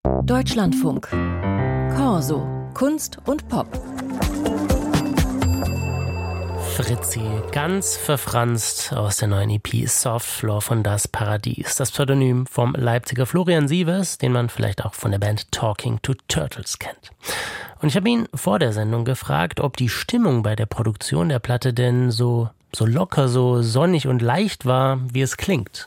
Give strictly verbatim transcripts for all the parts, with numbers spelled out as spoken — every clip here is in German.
Deutschlandfunk. Corso. Kunst und Pop. Fritzi, ganz verfranst aus der neuen E P Soft Floor von Das Paradies. Das Pseudonym vom Leipziger Florian Sievers, den man vielleicht auch von der Band Talking to Turtles kennt. Und ich habe ihn vor der Sendung gefragt, ob die Stimmung bei der Produktion der Platte denn so, so locker, so sonnig und leicht war, wie es klingt.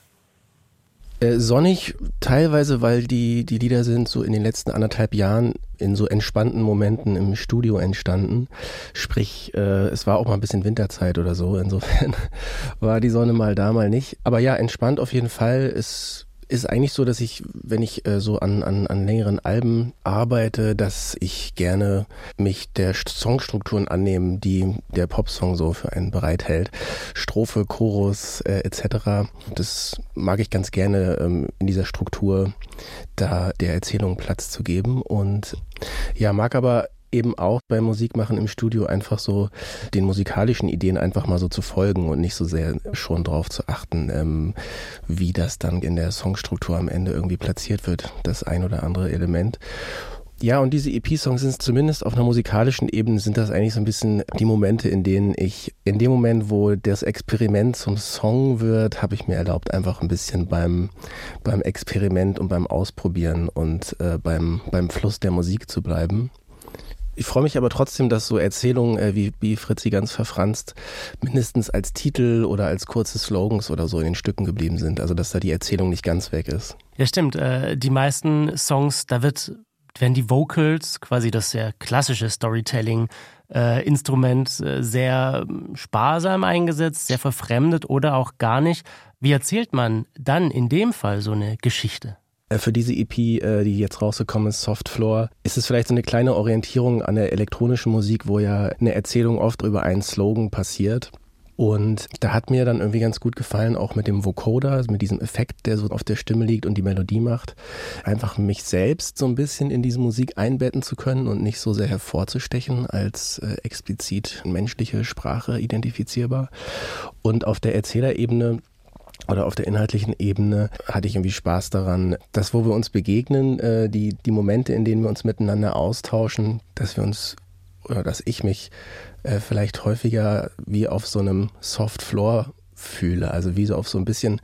Äh, sonnig teilweise, weil die, die Lieder sind so in den letzten anderthalb Jahren in so entspannten Momenten im Studio entstanden. Sprich, äh, es war auch mal ein bisschen Winterzeit oder so. Insofern war die Sonne mal da, mal nicht. Aber ja, entspannt auf jeden Fall. Es ist eigentlich so, dass ich, wenn ich äh, so an, an, an längeren Alben arbeite, dass ich gerne mich der Songstrukturen annehme, die der Popsong so für einen bereithält. Strophe, Chorus äh, et cetera. Das mag ich ganz gerne ähm, in dieser Struktur, da der Erzählung Platz zu geben. Und ja, mag aber eben auch beim Musikmachen im Studio einfach so den musikalischen Ideen einfach mal so zu folgen und nicht so sehr schon drauf zu achten, ähm, wie das dann in der Songstruktur am Ende irgendwie platziert wird, das ein oder andere Element. Ja, und diese E P-Songs sind zumindest auf einer musikalischen Ebene, sind das eigentlich so ein bisschen die Momente, in denen ich, in dem Moment, wo das Experiment zum Song wird, habe ich mir erlaubt, einfach ein bisschen beim, beim Experiment und beim Ausprobieren und äh, beim, beim Fluss der Musik zu bleiben. Ich freue mich aber trotzdem, dass so Erzählungen äh, wie, wie Fritzi ganz verfranst mindestens als Titel oder als kurze Slogans oder so in den Stücken geblieben sind. Also dass da die Erzählung nicht ganz weg ist. Ja, stimmt. Äh, die meisten Songs, da wird, werden die Vocals, quasi das sehr klassische Storytelling-Instrument, äh, sehr sparsam eingesetzt, sehr verfremdet oder auch gar nicht. Wie erzählt man dann in dem Fall so eine Geschichte? Für diese E P, die jetzt rausgekommen ist, Soft Floor, ist es vielleicht so eine kleine Orientierung an der elektronischen Musik, wo ja eine Erzählung oft über einen Slogan passiert. Und da hat mir dann irgendwie ganz gut gefallen, auch mit dem Vocoder, also mit diesem Effekt, der so auf der Stimme liegt und die Melodie macht, einfach mich selbst so ein bisschen in diese Musik einbetten zu können und nicht so sehr hervorzustechen als äh, explizit menschliche Sprache identifizierbar. Und auf der Erzählerebene oder auf der inhaltlichen Ebene hatte ich irgendwie Spaß daran, dass wo wir uns begegnen, äh, die, die Momente, in denen wir uns miteinander austauschen, dass wir uns, oder dass ich mich äh, vielleicht häufiger wie auf so einem Soft Floor fühle, also wie so auf so ein bisschen,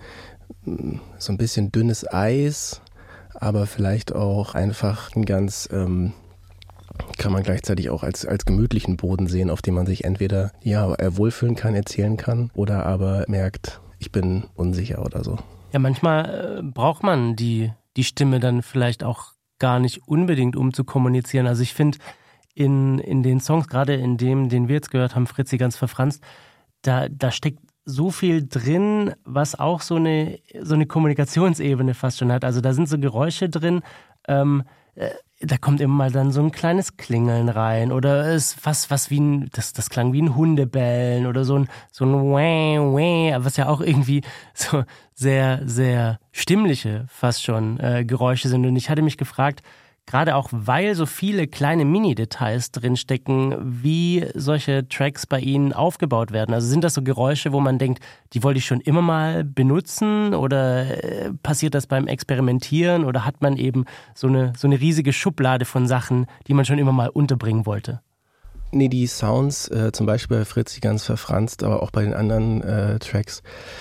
so ein bisschen dünnes Eis, aber vielleicht auch einfach ein ganz, ähm, kann man gleichzeitig auch als, als gemütlichen Boden sehen, auf dem man sich entweder ja wohlfühlen kann, erzählen kann oder aber merkt, ich bin unsicher oder so. Ja, manchmal äh, braucht man die, die Stimme dann vielleicht auch gar nicht unbedingt, um zu kommunizieren. Also ich finde, in, in den Songs, gerade in dem, den wir jetzt gehört haben, Fritzi ganz verfranst, da, da steckt so viel drin, was auch so eine, so eine Kommunikationsebene fast schon hat. Also da sind so Geräusche drin, ähm, äh, da kommt immer mal dann so ein kleines Klingeln rein oder es ist fast was wie ein, das, das klang wie ein Hundebellen oder so ein, so ein Wäh, Wäh, was ja auch irgendwie so sehr, sehr stimmliche fast schon äh, Geräusche sind. Und ich hatte mich gefragt, gerade auch weil so viele kleine Mini-Details drinstecken, wie solche Tracks bei Ihnen aufgebaut werden. Also sind das so Geräusche, wo man denkt, die wollte ich schon immer mal benutzen oder äh, passiert das beim Experimentieren oder hat man eben so eine, so eine riesige Schublade von Sachen, die man schon immer mal unterbringen wollte? Nee, die Sounds, äh, zum Beispiel bei Fritzi ganz verfranst, aber auch bei den anderen äh, Tracks,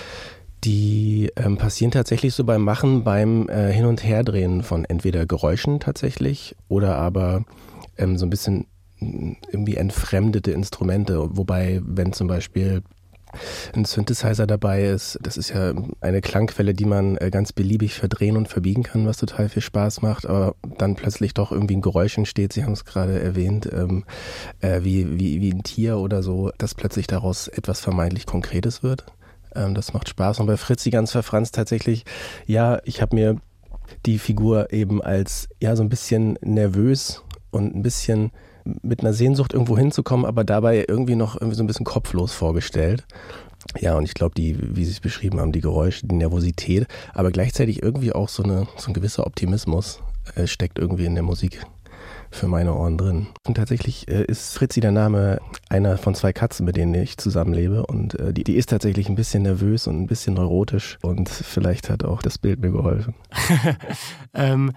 die ähm, passieren tatsächlich so beim Machen, beim äh, Hin- und Herdrehen von entweder Geräuschen tatsächlich oder aber ähm, so ein bisschen irgendwie entfremdete Instrumente. Wobei, wenn zum Beispiel ein Synthesizer dabei ist, das ist ja eine Klangquelle, die man äh, ganz beliebig verdrehen und verbiegen kann, was total viel Spaß macht, aber dann plötzlich doch irgendwie ein Geräusch entsteht, Sie haben es gerade erwähnt, ähm, äh, wie, wie, wie ein Tier oder so, dass plötzlich daraus etwas vermeintlich Konkretes wird. Das macht Spaß. Und bei Fritzi ganz verfranst tatsächlich, ja, ich habe mir die Figur eben als ja so ein bisschen nervös und ein bisschen mit einer Sehnsucht irgendwo hinzukommen, aber dabei irgendwie noch irgendwie so ein bisschen kopflos vorgestellt. Ja, und ich glaube, die, wie Sie es beschrieben haben, die Geräusche, die Nervosität, aber gleichzeitig irgendwie auch so, eine, so ein gewisser Optimismus äh, steckt irgendwie in der Musik für meine Ohren drin. Und tatsächlich äh, ist Fritzi der Name einer von zwei Katzen, mit denen ich zusammenlebe. Und äh, die, die ist tatsächlich ein bisschen nervös und ein bisschen neurotisch. Und vielleicht hat auch das Bild mir geholfen. ähm,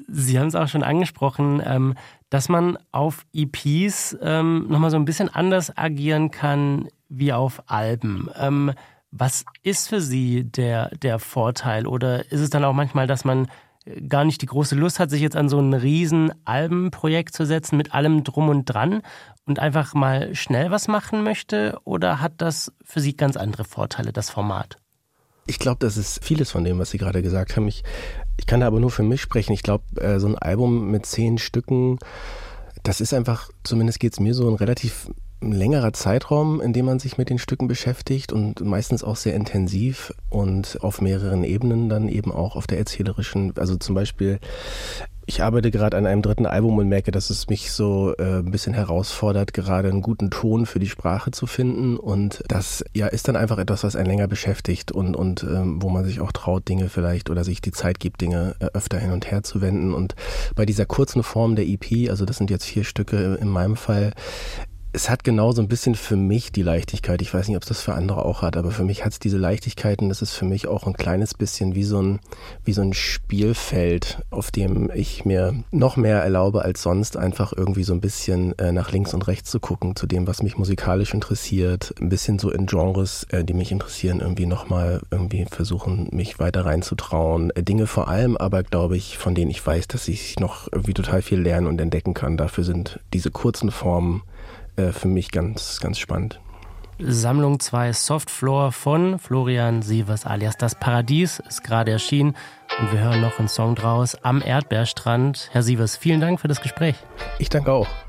Sie haben es auch schon angesprochen, ähm, dass man auf E Ps ähm, nochmal so ein bisschen anders agieren kann wie auf Alben. Ähm, was ist für Sie der, der Vorteil? Oder ist es dann auch manchmal, dass man gar nicht die große Lust hat, sich jetzt an so ein riesen Albenprojekt zu setzen mit allem drum und dran und einfach mal schnell was machen möchte? Oder hat das für Sie ganz andere Vorteile, das Format? Ich glaube, das ist vieles von dem, was Sie gerade gesagt haben. Ich, ich kann da aber nur für mich sprechen. Ich glaube, äh, so ein Album mit zehn Stücken, das ist einfach, zumindest geht es mir so, ein relativ längerer Zeitraum, in dem man sich mit den Stücken beschäftigt und meistens auch sehr intensiv und auf mehreren Ebenen dann eben auch auf der erzählerischen, also zum Beispiel, ich arbeite gerade an einem dritten Album und merke, dass es mich so äh, ein bisschen herausfordert, gerade einen guten Ton für die Sprache zu finden, und das ja ist dann einfach etwas, was einen länger beschäftigt und, und ähm, wo man sich auch traut, Dinge vielleicht oder sich die Zeit gibt, Dinge äh, öfter hin und her zu wenden. Und bei dieser kurzen Form der E P, also das sind jetzt vier Stücke in meinem Fall, es hat genau so ein bisschen für mich die Leichtigkeit, ich weiß nicht, ob es das für andere auch hat, aber für mich hat es diese Leichtigkeit, und das ist für mich auch ein kleines bisschen wie so ein, wie so ein Spielfeld, auf dem ich mir noch mehr erlaube als sonst, einfach irgendwie so ein bisschen äh, nach links und rechts zu gucken, zu dem, was mich musikalisch interessiert, ein bisschen so in Genres, äh, die mich interessieren, irgendwie nochmal irgendwie versuchen, mich weiter reinzutrauen. Äh, Dinge vor allem, aber glaube ich, von denen ich weiß, dass ich noch irgendwie total viel lernen und entdecken kann. Dafür sind diese kurzen Formen für mich ganz, ganz spannend. Sammlung zwei Softfloor von Florian Sievers alias Das Paradies ist gerade erschienen und wir hören noch einen Song draus, Am Erdbeerstrand. Herr Sievers, vielen Dank für das Gespräch. Ich danke auch.